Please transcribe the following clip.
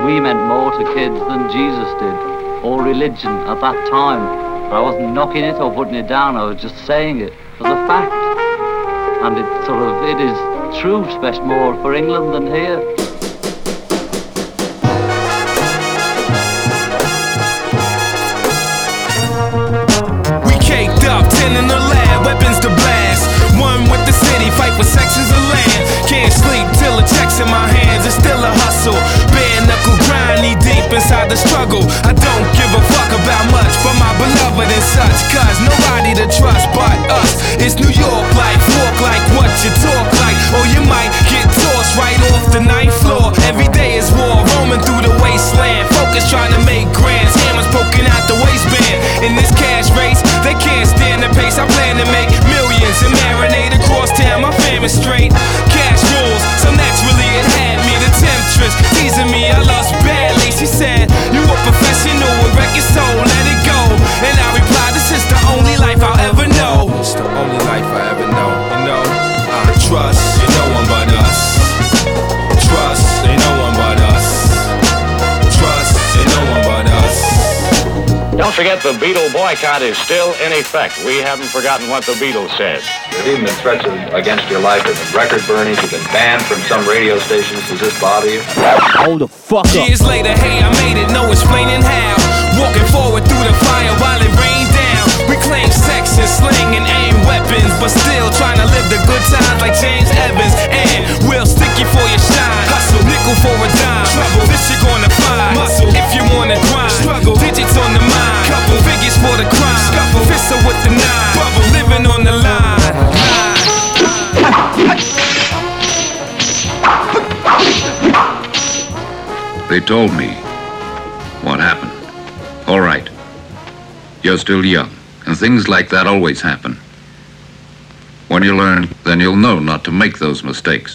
we meant more to kids than Jesus did, or religion at that time. I wasn't knocking it or putting it down, I was just saying it as a fact. And it is true, especially more for England than here. We caked up, 10 in the lab, weapons to blast. One with the city, fight for sections of land. Can't sleep till the check's in my hands, it's still a hustle. Bare knuckle grind, knee deep inside the struggle. I don't give a fuck about much for my beloved and such, cause nobody to trust but us. It's New York life, walk like what you talk like, or you might get tossed right off the ninth floor. Every day is war, roaming through the wasteland. Focus trying to make grands, hammers poking out the waistband. In this cash race, they can't stand the pace. I plan to make millions and marinate across town. My fam is straight, cash rules, so naturally it had me. The temptress teasing me, I lost badly. She said, you a professional, a record soul, let it go. And I replied, this is the only life I'll ever know. It's the only life I ever know, you know. I trust, ain't no one but us. Trust, ain't no one but us. Trust, ain't no one but us. Don't forget the Beatle boycott is still in effect. We haven't forgotten what the Beatles said. There's even been threats against your life. There's been record burnings. You've been banned from some radio stations. Does this bother you? Hold the fuck up. Years later, hey, I made it, no explaining how. Walking forward through the fire while it rained down. We claim sex and sling and aim weapons, but still trying to live the good times like James Evans. And we'll stick you for your shine. Hustle, nickel for a dime. Trouble, this you're gonna find. Muscle, if you wanna grind. Struggle, digits on the mind. Couple figures for the crime. Scuffle, fistle with the nine. Bubble, living on the line. They told me what happened. All right. You're still young, and things like that always happen. When you learn, then you'll know not to make those mistakes.